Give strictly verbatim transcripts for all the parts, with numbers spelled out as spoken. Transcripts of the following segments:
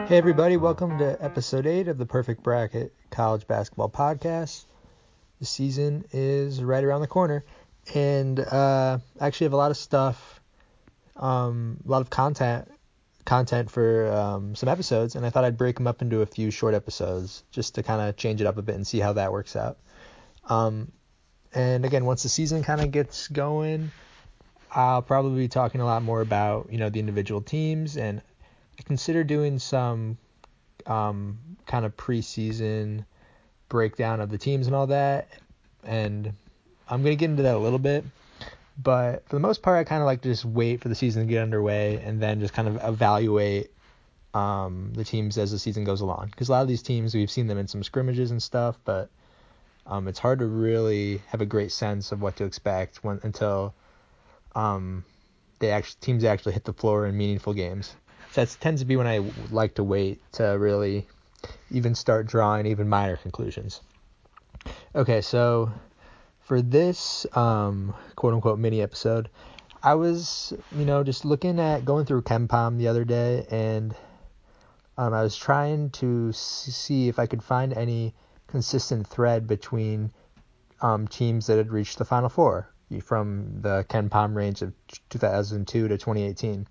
Hey everybody, welcome to episode eight of the Perfect Bracket College Basketball Podcast. The season is right around the corner, and uh, I actually have a lot of stuff, um, a lot of content content for um, some episodes, and I thought I'd break them up into a few short episodes just to kind of change it up a bit and see how that works out. Um, and again, once the season kind of gets going, I'll probably be talking a lot more about, you know, the individual teams, and I consider doing some um, kind of preseason breakdown of the teams and all that, and I'm going to get into that a little bit, but for the most part, I kind of like to just wait for the season to get underway and then just kind of evaluate um, the teams as the season goes along, because a lot of these teams, we've seen them in some scrimmages and stuff, but um, it's hard to really have a great sense of what to expect when, until um, they actually teams actually hit the floor in meaningful games. So that tends to be when I like to wait to really even start drawing even minor conclusions. Okay, so for this um, quote-unquote mini episode, I was, you know, just looking at going through KenPom the other day, and um, I was trying to see if I could find any consistent thread between um, teams that had reached the Final Four from the KenPom range of two thousand two to twenty eighteen.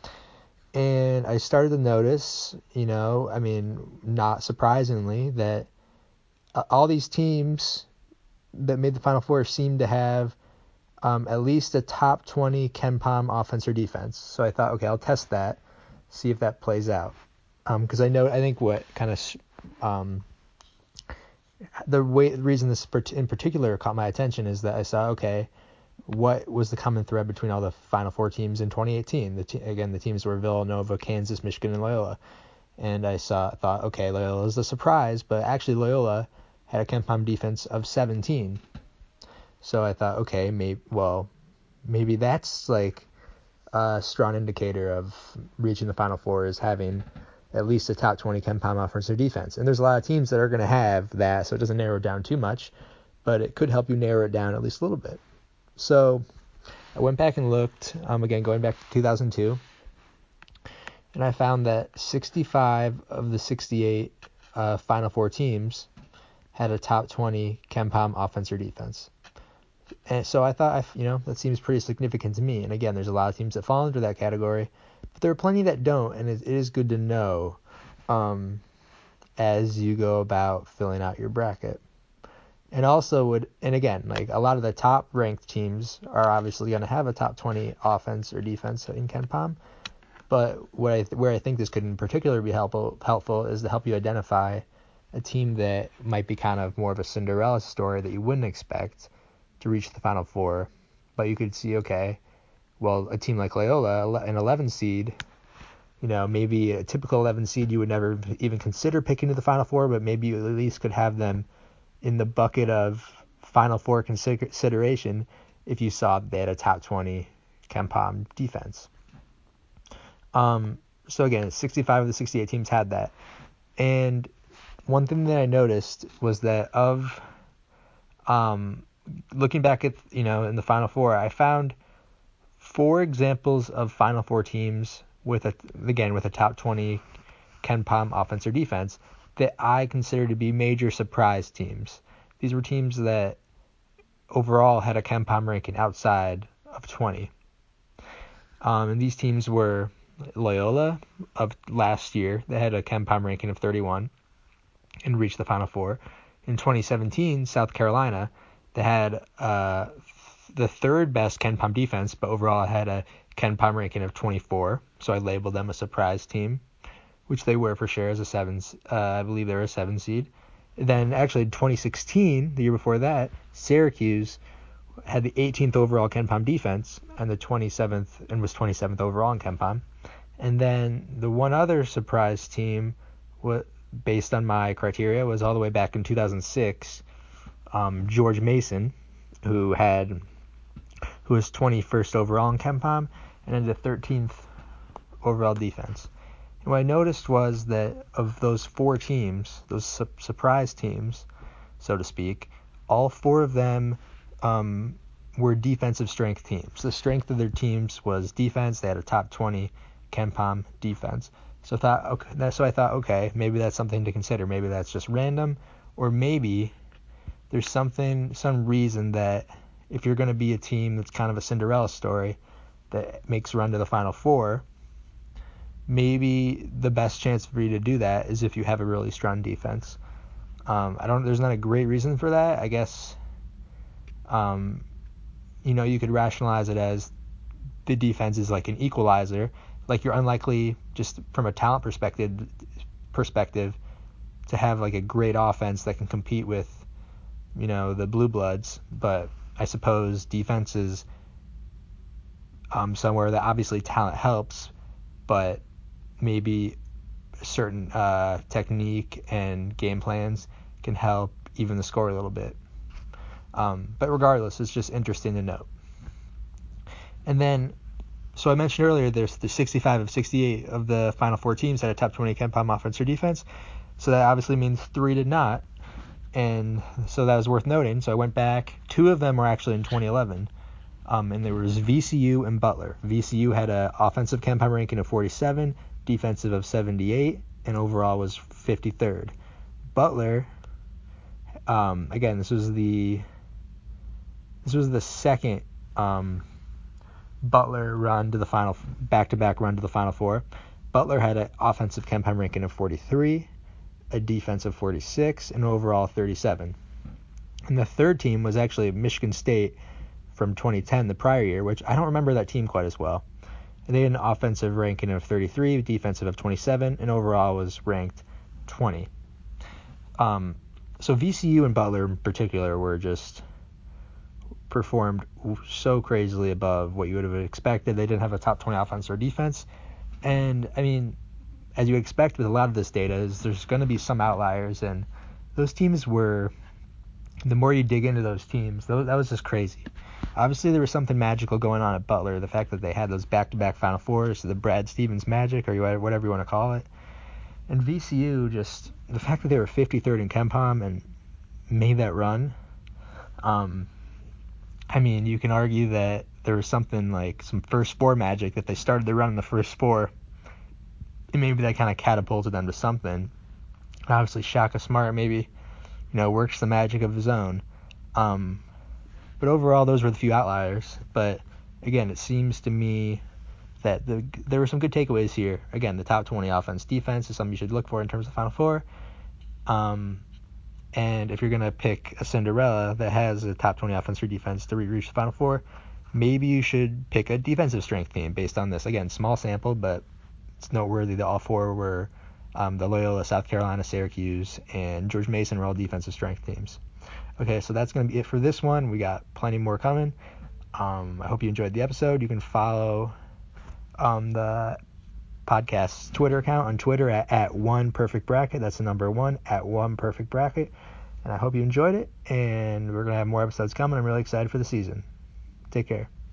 And I started to notice, you know, I mean, not surprisingly, that uh, all these teams that made the Final Four seemed to have um, at least a top twenty KenPom offense or defense. So I thought, okay, I'll test that, see if that plays out. Because um, I know, I think what kind of um, the way the reason this in particular caught my attention is that I saw, okay, what was the common thread between all the Final Four teams in twenty eighteen? The te- again, the teams were Villanova, Kansas, Michigan, and Loyola. And I saw, thought, okay, Loyola is a surprise, but actually Loyola had a KenPom defense of seventeen. So I thought, okay, maybe, well, maybe that's like a strong indicator of reaching the Final Four is having at least a top twenty KenPom offense or defense. And there's a lot of teams that are going to have that, so it doesn't narrow it down too much, but it could help you narrow it down at least a little bit. So I went back and looked, um, again, going back to two thousand two, and I found that sixty-five of the sixty-eight uh, Final Four teams had a top twenty KenPom offense or defense. And so I thought, I, you know, that seems pretty significant to me. And again, there's a lot of teams that fall into that category, but there are plenty that don't, and it, it is good to know um, as you go about filling out your bracket. And also would, and again, like a lot of the top ranked teams are obviously going to have a top twenty offense or defense in KenPom. But what I, where I think this could in particular be helpful, helpful is to help you identify a team that might be kind of more of a Cinderella story that you wouldn't expect to reach the Final Four. But you could see, okay, well, a team like Loyola, an eleven seed, you know, maybe a typical eleven seed you would never even consider picking to the Final Four, but maybe you at least could have them in the bucket of Final Four consideration if you saw they had a top twenty KenPom defense. Um, so again, sixty-five of the sixty-eight teams had that. And one thing that I noticed was that of um, looking back at, you know, in the Final Four, I found four examples of Final Four teams with a, again, with a top twenty KenPom offense or defense that I consider to be major surprise teams. These were teams that overall had a KenPom ranking outside of twenty. Um, and these teams were Loyola of last year. They had a KenPom ranking of thirty-one and reached the Final Four. In twenty seventeen, South Carolina, they had uh, the third best KenPom defense, but overall had a KenPom ranking of twenty-four. So I labeled them a surprise team, which they were for sure as a seven. Uh, I believe they were a seven seed. Then actually in twenty sixteen, the year before that, Syracuse had the eighteenth overall KenPom defense and the twenty-seventh and was twenty-seventh overall in KenPom. And then the one other surprise team, what based on my criteria, was all the way back in two thousand six, um, George Mason, who had who was twenty-first overall in KenPom and had the thirteenth overall defense. And what I noticed was that of those four teams, those su- surprise teams, so to speak, all four of them um, were defensive strength teams. The strength of their teams was defense. They had a top twenty KenPom defense. So I thought, okay, so I thought, okay, maybe that's something to consider. Maybe that's just random, or maybe there's something, some reason that if you're going to be a team that's kind of a Cinderella story that makes a run to the Final Four, maybe the best chance for you to do that is if you have a really strong defense. Um, I don't. There's not a great reason for that. I guess, um, you know, you could rationalize it as the defense is like an equalizer. Like you're unlikely, just from a talent perspective, perspective, to have like a great offense that can compete with, you know, the Blue Bloods. But I suppose defense is um, somewhere that obviously talent helps, but maybe certain uh, technique and game plans can help even the score a little bit. Um, but regardless, it's just interesting to note. And then, so I mentioned earlier, there's the sixty-five of sixty-eight of the Final Four teams had a top twenty KenPom offense or defense. So that obviously means three did not. And so that was worth noting. So I went back. Two of them were actually in twenty eleven. Um, and there was V C U and Butler. V C U had an offensive KenPom ranking of forty-seven, defensive of seventy-eight, and overall was fifty-third. Butler, um, again, this was the this was the second um, Butler run to the final, back-to-back run to the Final Four. Butler had an offensive KenPom ranking of forty-three, a defensive forty-six, and overall thirty-seven. And the third team was actually Michigan State from twenty ten, the prior year, which I don't remember that team quite as well. And they had an offensive ranking of thirty-three, defensive of twenty-seven, and overall was ranked twenty. Um, so V C U and Butler in particular were just performed so crazily above what you would have expected. They didn't have a top twenty offense or defense. And, I mean, as you expect with a lot of this data, is there's going to be some outliers. And those teams were, the more you dig into those teams, that was just crazy. Obviously, there was something magical going on at Butler. The fact that they had those back-to-back Final Fours, the Brad Stevens magic, or whatever you want to call it. And V C U, just the fact that they were fifty-third in KenPom and made that run, um, I mean, you can argue that there was something like some first four magic, that they started the run in the first four, and maybe that kind of catapulted them to something. And obviously, Shaka Smart maybe, you know, works the magic of his own. Um, but overall, those were the few outliers. But again, it seems to me that the, there were some good takeaways here. Again, the top twenty offense defense is something you should look for in terms of Final Four. Um, and if you're going to pick a Cinderella that has a top twenty offense or defense to reach the Final Four, maybe you should pick a defensive strength team based on this. Again, small sample, but it's noteworthy that all four were um, the Loyola, South Carolina, Syracuse, and George Mason were all defensive strength teams. Okay, so that's going to be it for this one. We got plenty more coming. Um, I hope you enjoyed the episode. You can follow um, the podcast's Twitter account on Twitter at, at one perfect bracket. That's the number one, at one perfect bracket. And I hope you enjoyed it. And we're going to have more episodes coming. I'm really excited for the season. Take care.